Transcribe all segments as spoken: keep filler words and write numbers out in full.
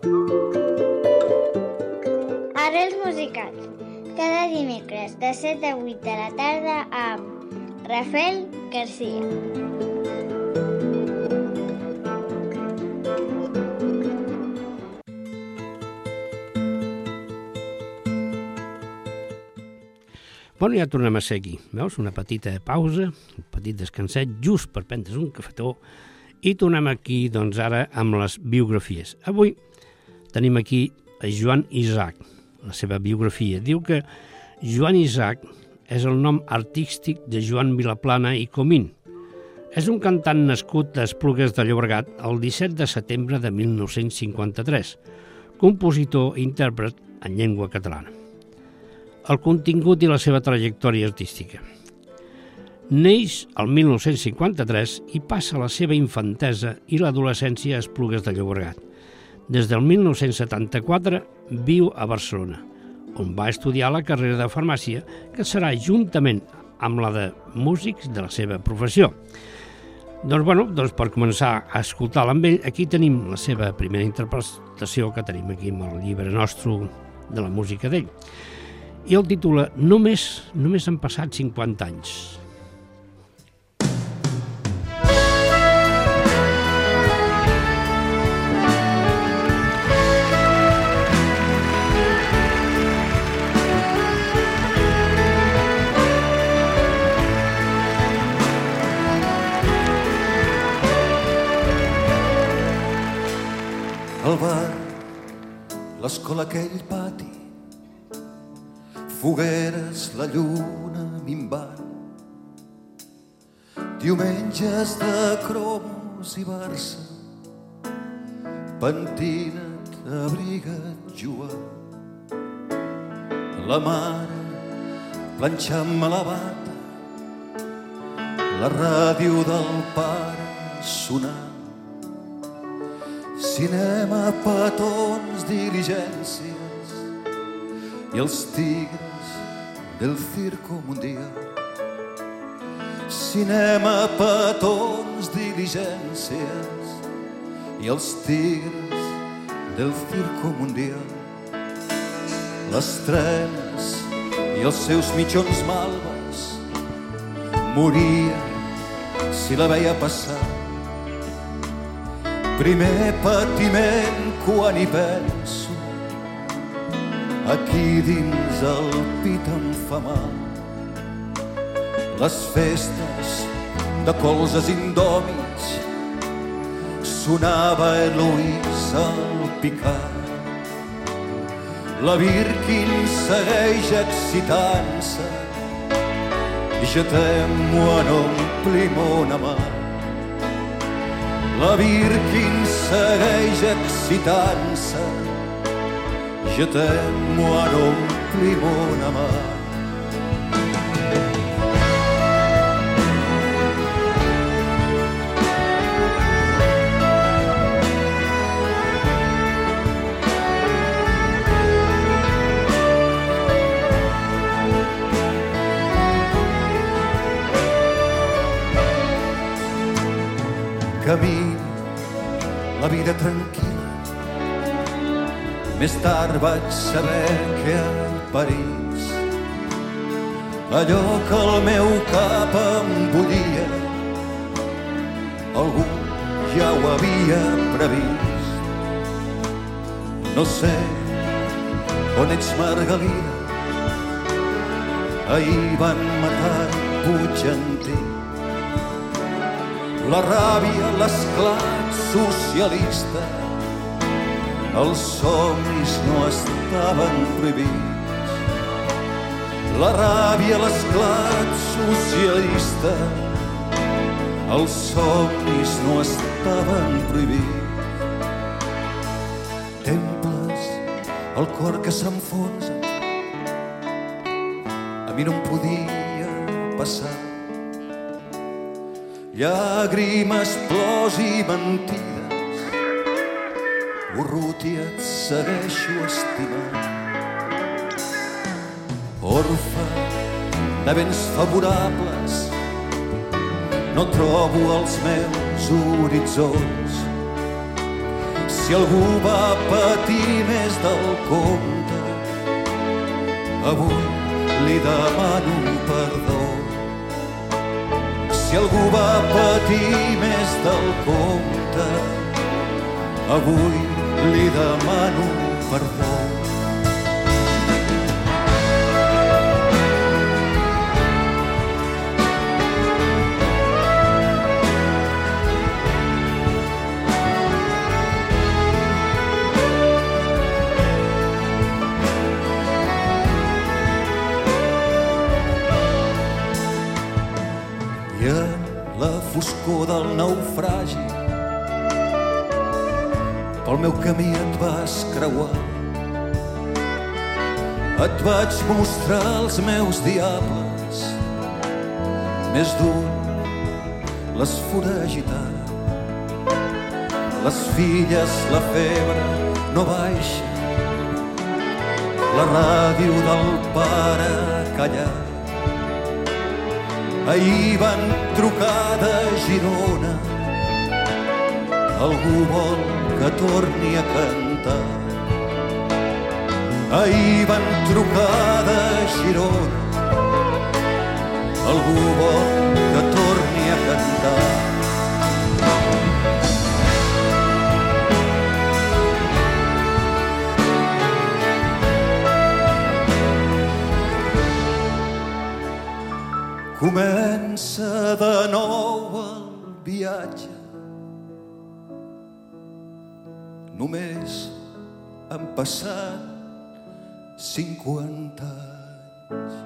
Arrels musicals. Cada dimecres de set a vuit de la tarda amb Rafael García. Bueno, ja tornem a ser aquí. Veus? Una petita pausa, un petit descanset, just per prendre's un cafetó, i tornem aquí, doncs, ara amb les biografies. Avui tenim aquí a Joan Isaac, la seva biografia. Diu que Joan Isaac és el nom artístic de Joan Vilaplana i Comín. És un cantant nascut a Esplugues de Llobregat el disset de setembre de mil nou-cents cinquanta-tres, compositor i intèrpret en llengua catalana. El contingut i la seva trajectòria artística. Neix el mil nou-cents cinquanta-tres i passa la seva infantesa i l'adolescència a Esplugues de Llobregat. Des del mil nou-cents setanta-quatre viu a Barcelona, on va estudiar la carrera de farmàcia, que serà juntament amb la de músics de la seva professió. Doncs, bueno, doncs per començar a escoltar-la amb ell, aquí tenim la seva primera interpretació que tenim aquí amb el llibre nostre de la música d'ell. I el titula Només, només han passat cinquanta anys. El bar, l'escola, aquell pati, fogueres, la lluna minvant, diumenges de cromos i Barça, pentina't, abriga't, Joan, la mare planxant-me la bata, la ràdio del pare sonant, cinema, petons, diligències i els tigres del Circo Mundial. Cinema, petons, diligències i els tigres del Circo Mundial. Les trenes i els seus mitjons malves morien si la veia passar. Primer patiment quan hi penso, aquí dins el pit em fa mal. Les festes de colzes indòmits, sonava Eloïsa al picar. La Birkin segueix excitant-se, je t'aime o no ompli mon amar. La Birkin segueix excitant-se, je t'aime o no ompli mon amar. Camí, la vida tranquil·la. Més tard vaig saber que a París allò que el meu cap em bullia algú ja ho havia previst. No sé on ets, Margalida, ahir van matar Puigdentí. La ràbia, l'esclat socialista, els somnis no estaven prohibits. La ràbia, l'esclat socialista, els somnis no estaven prohibits. Temples, el cor que s'enfonsa, a mi no em podia passar. Llàgrimes, plors i mentides, Urrutia et segueixo estimant. Orfe de béns favorables, no trobo els meus horitzons. Si algú va patir del compte. Avui li demano perdó. Si algú va patir més del compte, avui li demano perdó. I en la foscor del naufragi pel meu camí et vas creuar. Et vaig mostrar els meus diables, més dur les foragitar. Les filles, la febre no baixa, la ràdio del pare callar. Ahir van trucar de Girona, algú vol que torni a cantar. Ahir van trucar de Girona, algú vol que torni a cantar. Comença de nou el viatge. Només han passat cinquanta anys.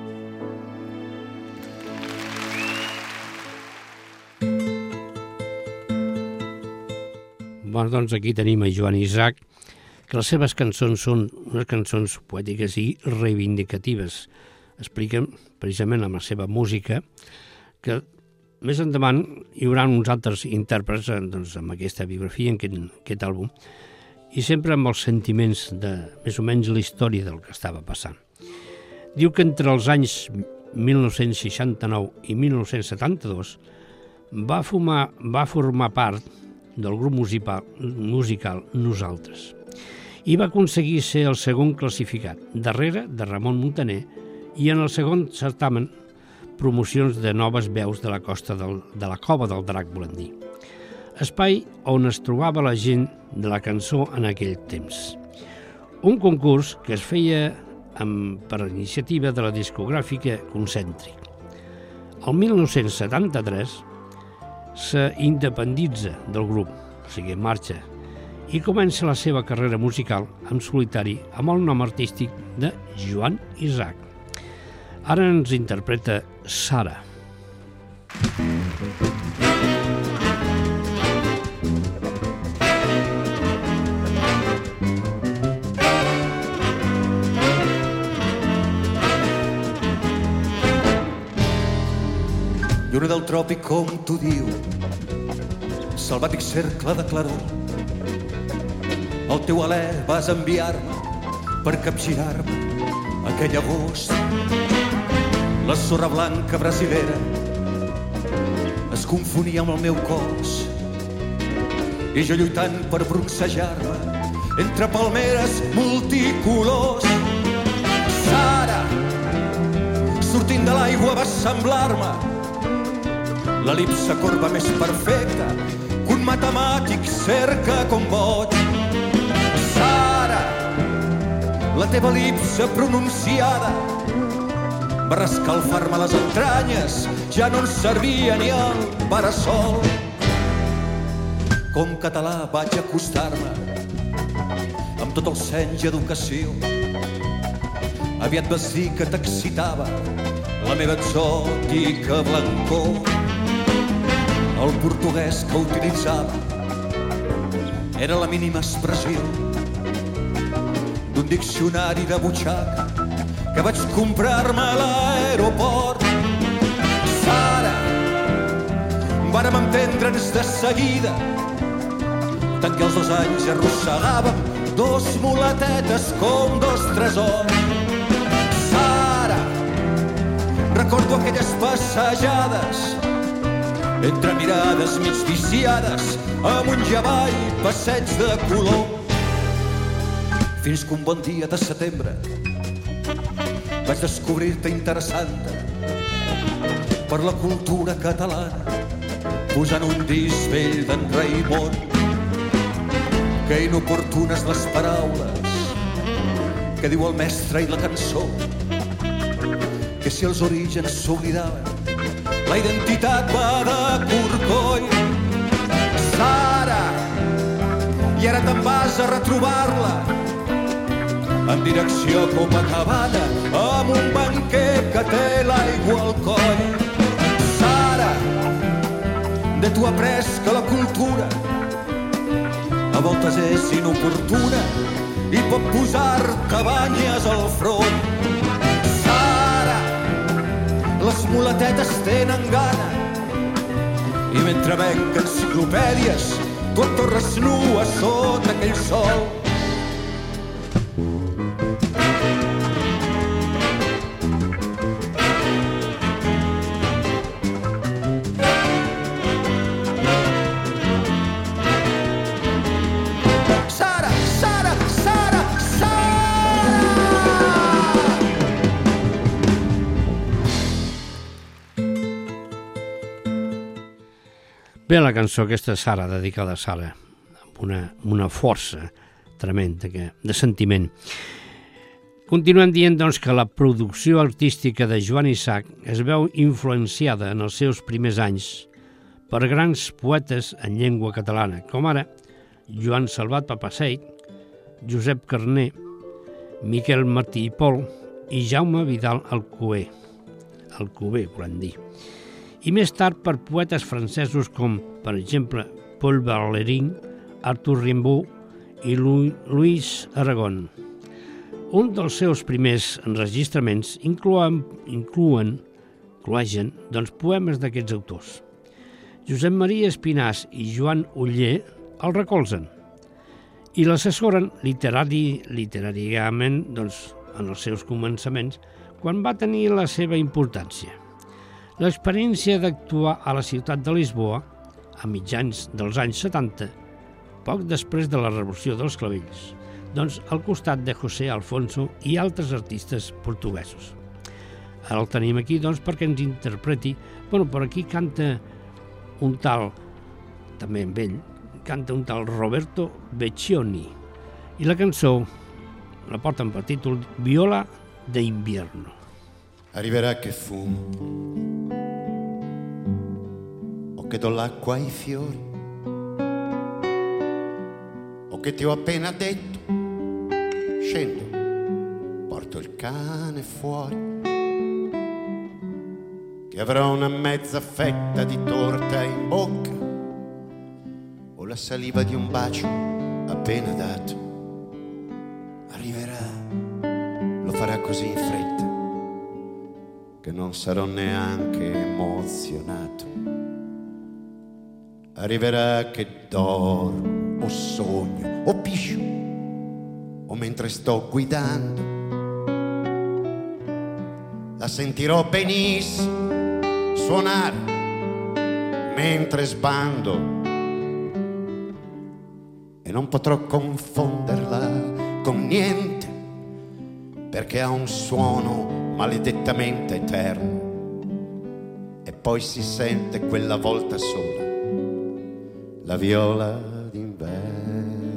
Bueno, doncs aquí tenim a Joan Isaac, que les seves cançons són unes cançons poètiques i reivindicatives. Expliquen precisament amb la seva música que més endavant hi haurà uns altres intèrprets doncs, amb aquesta biografia, en aquest, aquest àlbum, i sempre amb els sentiments de més o menys la història del que estava passant. Diu que entre els anys mil nou-cents seixanta-nou i mil nou-cents setanta-dos va, fumar, va formar part del grup musical, musical Nosaltres i va aconseguir ser el segon classificat, darrere de Ramon Muntaner, i en el segon certamen promocions de noves veus de la costa del, de la Cova del Drac Blandí, espai on es trobava la gent de la cançó en aquell temps. Un concurs que es feia amb, per iniciativa de la discogràfica Concèntric. El mil nou-cents setanta-tres s'independitza del grup, o sigui, marxa, i comença la seva carrera musical en solitari amb el nom artístic de Joan Isaac. Ara ens interpreta Sara. Lluna del tròpic, com tu diu, salvàtic cercle de claror. El teu alè vas enviar-me per capgirar-me aquell agost. La sorra blanca brasilera es confonia amb el meu cos i jo lluitant per broncejar-me entre palmeres multicolors. Sara, sortint de l'aigua vas semblar-me l'el·lipse corba més perfecta que un matemàtic cerca com boig. Sara, la teva el·lipse pronunciada va rescalfar-me les entranyes, ja no en servia ni el parasol. Com català vaig acostar-me amb tot el seny i educació. Aviat vas dir que t'excitava la meva exòtica blancor. El portuguès que utilitzava era la mínima expressió d'un diccionari de butxaca que vaig comprar-me a l'aeroport. Sara, vàrem entendre'ns de seguida, tant que els dos anys arrossegàvem dos mulatetes com dos tresors. Sara, recordo aquelles passejades entre mirades mig viciades amunt i avall, passeig de color. fins que un bon dia de setembre vaig descobrir-te interessant per la cultura catalana, posant un disc vell d'en Raimon. Que inoportunes les paraules que diu el mestre i la cançó, que si els orígens s'oblidaven, la identitat va de corcoll. Sara, i ara te'n vas a retrobar-la en direcció a Copacabana amb un banquer que té l'aigua al coll. Sara, de tu he après que la cultura a voltes és inoportuna i pot posar-te banyes al front. Sara, les muletetes tenen gana i mentre venc enciclopèdies tu et torres nua sota aquell sol. Bé, la cançó aquesta, Sara, dedicada a Sara, amb una, una força tremenda que, de sentiment. Continuem dient, doncs, que la producció artística de Joan Isaac es veu influenciada en els seus primers anys per grans poetes en llengua catalana, com ara Joan Salvat Papasseit, Josep Carner, Miquel Martí i Pol i Jaume Vidal Alcover, Alcover, volem dir. I més tard per poetes francesos com, per exemple, Paul Valéry, Arthur Rimbaud i Louis Aragon. Un dels seus primers enregistraments inclouen, inclouen, inclouen doncs, poemes d'aquests autors. Josep Maria Espinàs i Joan Oller el recolzen i l'assessoren literari, literàriament doncs, en els seus començaments quan va tenir la seva importància. L'experiència d'actuar a la ciutat de Lisboa, a mitjans dels anys setanta, poc després de la Revolució dels Clavells, doncs al costat de José Alfonso i altres artistes portuguesos. Ara el tenim aquí doncs, perquè ens interpreti, bueno, per aquí canta un tal, també amb ell, canta un tal Roberto Vecchioni, i la cançó la porten per títol Viola de Invierno. Arriverà che fumo o che do l'acqua ai fiori o che ti ho appena detto scendo, porto il cane fuori, che avrò una mezza fetta di torta in bocca o la saliva di un bacio appena dato. Arriverà, lo farà così in fretta che non sarò neanche emozionato. Arriverà che dormo o sogno o piscio o mentre sto guidando la sentirò benissimo suonare mentre sbando e non potrò confonderla con niente perché ha un suono maledettamente eterno e poi si sente quella volta sola la viola d'inverno.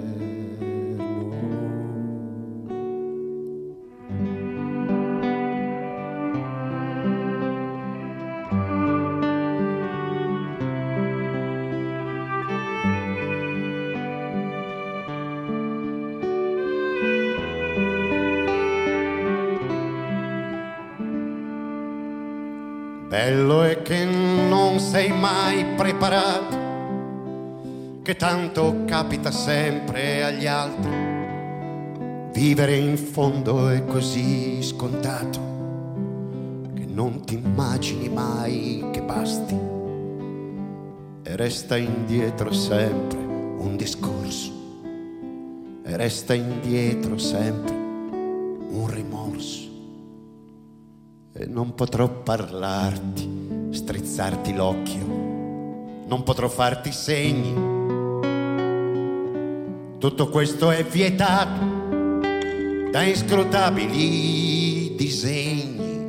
Bello è che non sei mai preparato, che tanto capita sempre agli altri. Vivere in fondo è così scontato che non ti immagini mai che basti e resta indietro sempre un discorso e resta indietro sempre un rimorso. E non potrò parlarti, strizzarti l'occhio, non potrò farti segni. Tutto questo è vietato da inscrutabili disegni,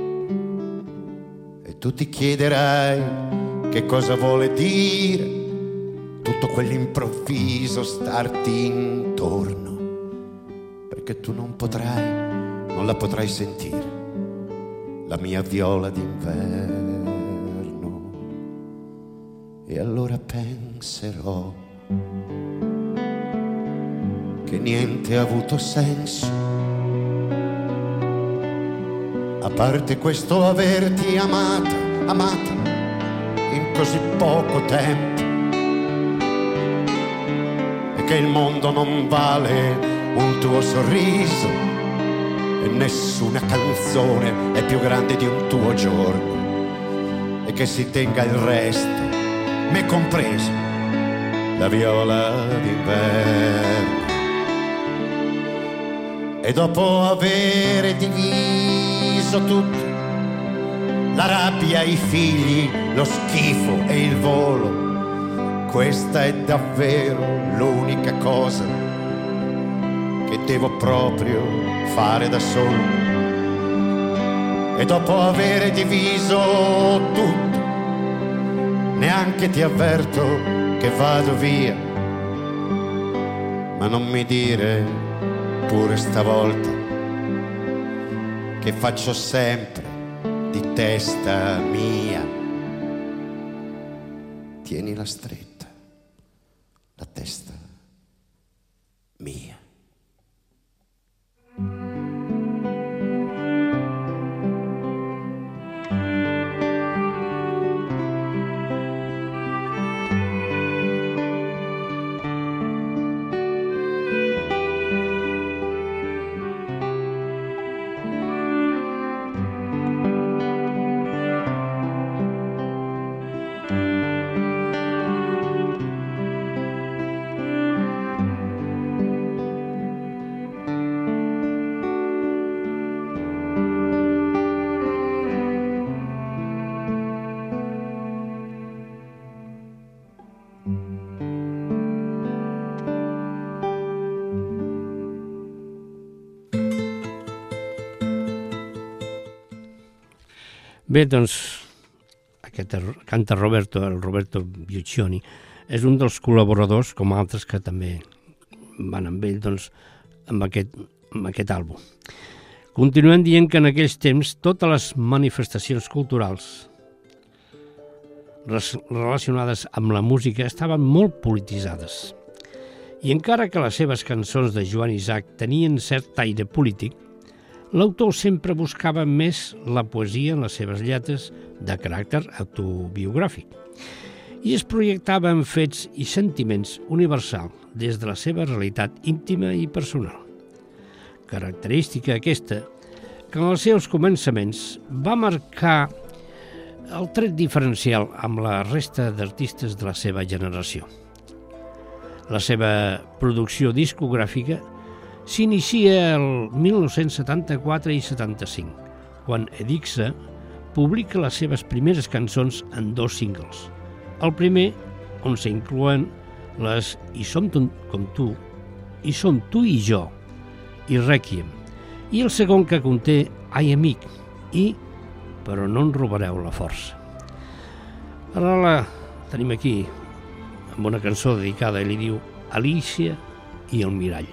e tu ti chiederai che cosa vuole dire tutto quell'improvviso starti intorno, perché tu non potrai, non la potrai sentire, la mia viola d'inverno. E allora penserò che niente ha avuto senso, a parte questo averti amata, amata in così poco tempo, e che il mondo non vale un tuo sorriso e nessuna canzone è più grande di un tuo giorno, e che si tenga il resto, me compreso, la viola d'inverno. E dopo avere diviso tutto, la rabbia, i figli, lo schifo e il volo, questa è davvero l'unica cosa che devo proprio fare da solo. E dopo avere diviso tutto, neanche ti avverto che vado via, ma non mi dire pure stavolta che faccio sempre di testa mia. Tienila stretta, la testa mia. Bé, doncs, aquest canta Roberto, el Roberto Biuccioni, és un dels col·laboradors, com altres que també van amb ell, doncs, amb aquest, amb aquest àlbum. Continuem dient que en aquells temps totes les manifestacions culturals relacionades amb la música estaven molt polititzades. I encara que les seves cançons de Joan Isaac tenien cert aire polític, l'autor sempre buscava més la poesia en les seves lletres de caràcter autobiogràfic i es projectava en fets i sentiments universals des de la seva realitat íntima i personal. Característica aquesta que en els seus començaments va marcar el tret diferencial amb la resta d'artistes de la seva generació. La seva producció discogràfica s'inicia el mil nou-cents setanta-quatre i setanta-cinc, quan Edixa publica les seves primeres cançons en dos singles. El primer, on s'inclouen les I som com tu, I som tu i jo, i Rèquiem, i el segon que conté Ai amic i Però no en robareu la força. Ara la tenim aquí amb una cançó dedicada i li diu Alícia i el mirall.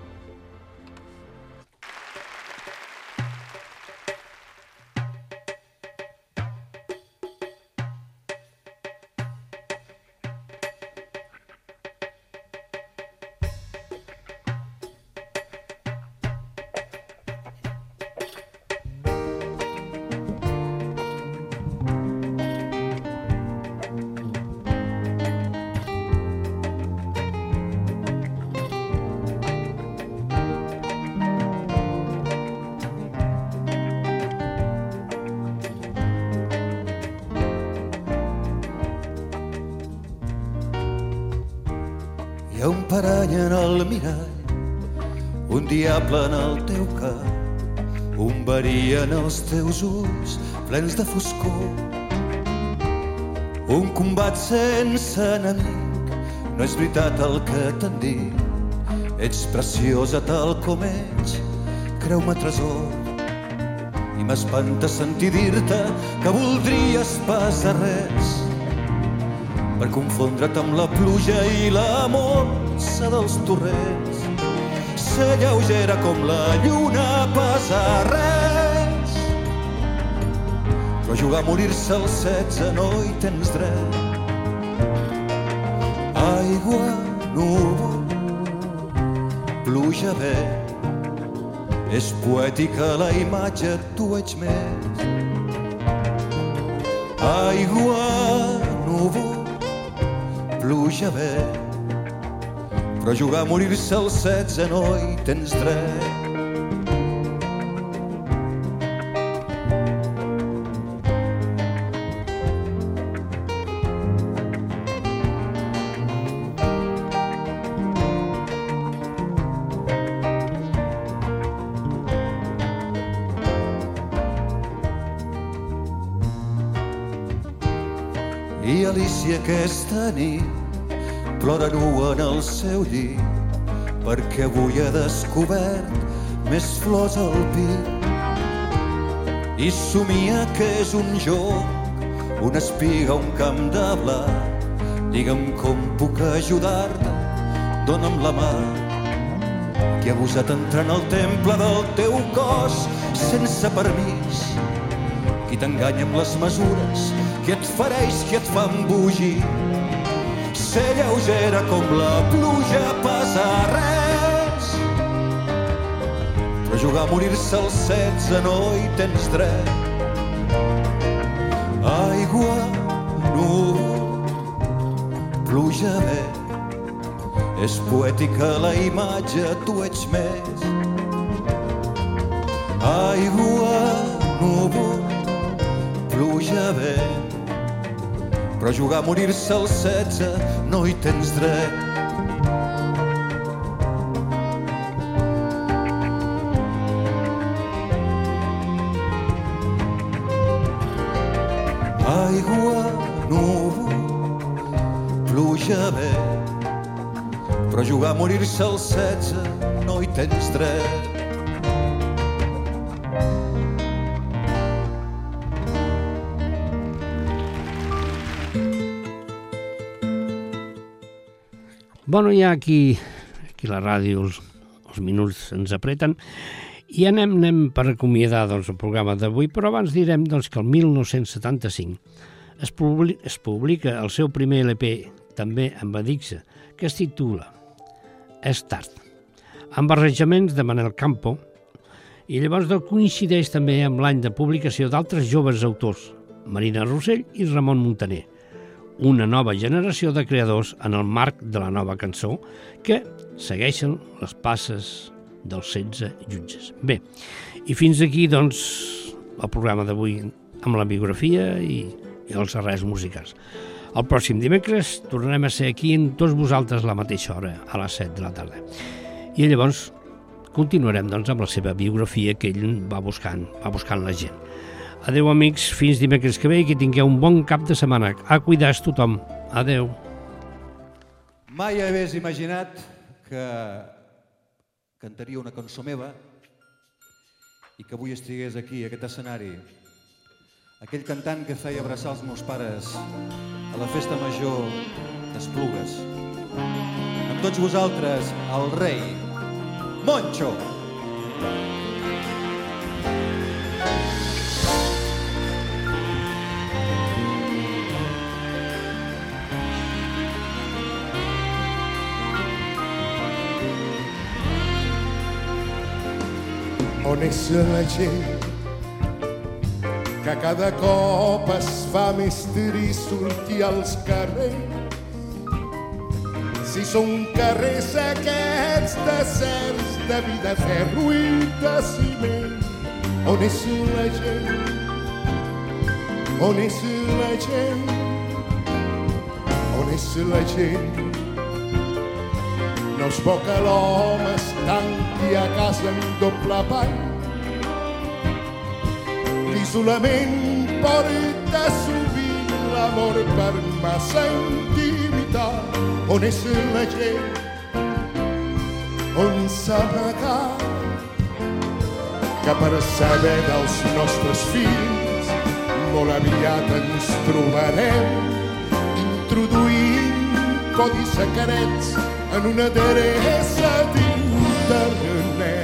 Hi ha un parany en el mirall, un diable en el teu cap, un verí en els teus ulls plens de foscor. Un combat sense enemic, no és veritat el que t'han dit, ets preciosa tal com ets, creu-me tresor, i m'espanta sentir dir-te que voldries pas de res per confondre't amb la pluja i la molsa dels torrents. Ser lleugera com la lluna pesa res, però jugar a morir-se als setze no hi tens dret. Aigua, núvol, pluja, vent, és poètica la imatge, tu ets més. Aigua, núvol, pluja, vent, però jugar a morir-se als setze no hi tens dret. I Alícia aquesta nit plora nua en el seu llit perquè avui ha descobert més flors al pit i somia que és un joc, una espiga, un camp de blat. Digue'm com puc ajudar-te, dona'm la mà. Qui ha gosat entrar en el temple del teu cos sense permís? Qui t'enganya amb les mesures, qui et fereix, qui et fa embogir? Ser lleugera com la pluja pesa res, però jugar a morir-se als setze no hi tens dret. Aigua, núvol, pluja, vent, és poètica la imatge, tu ets més. Aigua, núvol, pluja, vent, però jugar a morir-se als setze no hi tens dret. Aigua, núvol, pluja, vent, però jugar a morir-se als setze no hi tens dret. Bueno, ja aquí, aquí a la ràdio els, els minuts ens apreten i anem, anem per acomiadar doncs, el programa d'avui, però abans direm doncs, que el mil nou-cents setanta-cinc es, publi, es publica el seu primer L P, també amb Adixa, que es titula És tard, amb arranjaments de Manel Campo, i llavors doncs, coincideix també amb l'any de publicació d'altres joves autors, Marina Rossell i Ramon Muntaner, una nova generació de creadors en el marc de la nova cançó que segueixen les passes dels setze jutges. Bé, i fins aquí, doncs, el programa d'avui amb la biografia i, i els arrels musicals. El pròxim dimecres tornarem a ser aquí amb tots vosaltres a la mateixa hora, a les set de la tarda. I llavors continuarem doncs, amb la seva biografia que ell va buscant, va buscant la gent. Adeu, amics, fins dimecres que ve i que tingueu un bon cap de setmana. A cuidar-se tothom. Adeu. Mai hagués imaginat que cantaria una cançó meva i que avui estigués aquí, a aquest escenari. Aquell cantant que feia abraçar els meus pares a la festa major d'Esplugues. Amb tots vosaltres, el rei Moncho. On és la gent que cada cop es fa més trist sortir als carrers? Si són carrers aquests deserts de vida, ferro i de ciment. On és la gent? On és la gent? On és la gent? No és bo que l'home es tanqui a casa en doble pany. L'isolament porta sovint l'amor per massa intimitat. On és la gent? On s'ha amagat? que per saber dels nostres fills molt aviat ens trobarem introduint codis secrets en una adreça d'internet.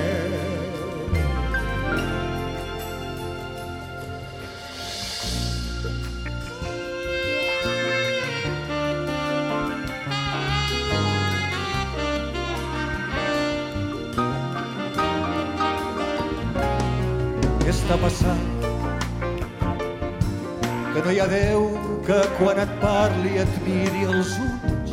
Què està passant? Que no hi ha Déu que quan et parli et miri els ulls,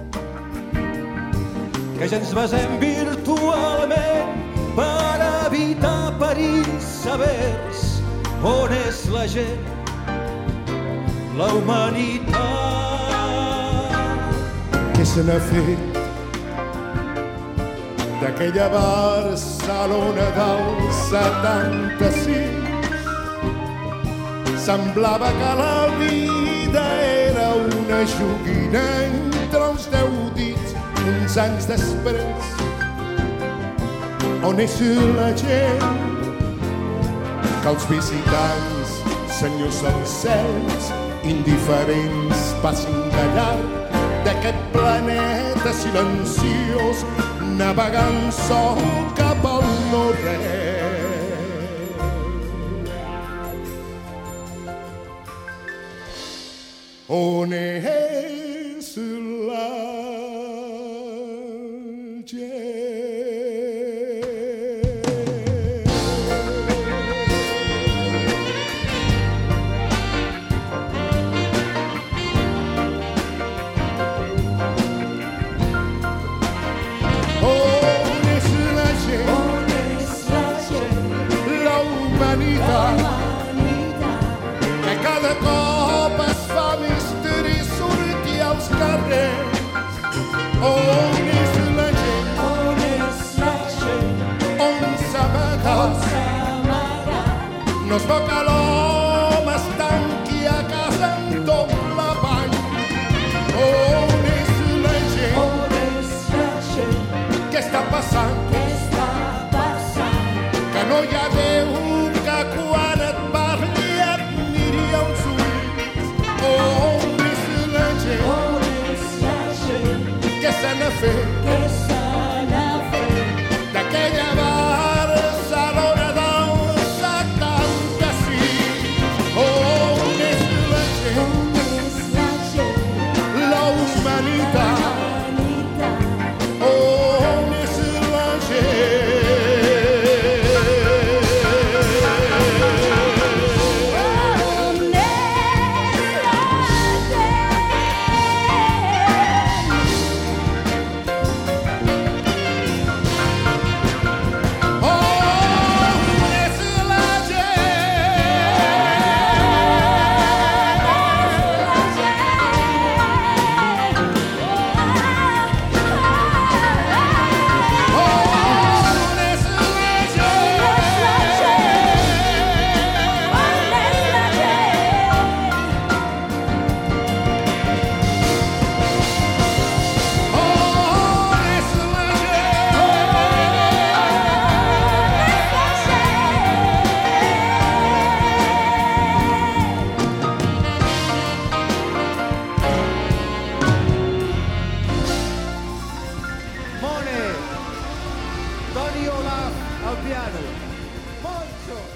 que ja ens basem virtualment per evitar perills severs. On és la gent, la humanitat? Què se n'ha fet d'aquella Barcelona del setanta-sis? Semblava que la vida era una joguina entre els deu dits. Uns anys després, on és la gent? Que els visitants, senyors dels cels, indiferents, passin de llarg d'aquest planeta silenciós, navegant sol cap al no-res. On és la gent? On és la gent? On és la gent? La humanitat, que cada cop es fa més trist sortir als carrers. On és la gent? On és la gent? On s'amaga? On s'amaga? No es veu que l'home es tanqui a casa amb doble bany. On és la gent? On és la gent? Què està passant? Què està passant? Que no hi ha Déu que quan et parli et miri als ulls. On és la gent? On és la gent? Què se n'ha fet Què se n'ha fet? d'aquella Barcelona del setanta-sis? On és la gent? On és la gent? La humanitat. On és la gent? Mone, Toni Olaf al piano, Moncho,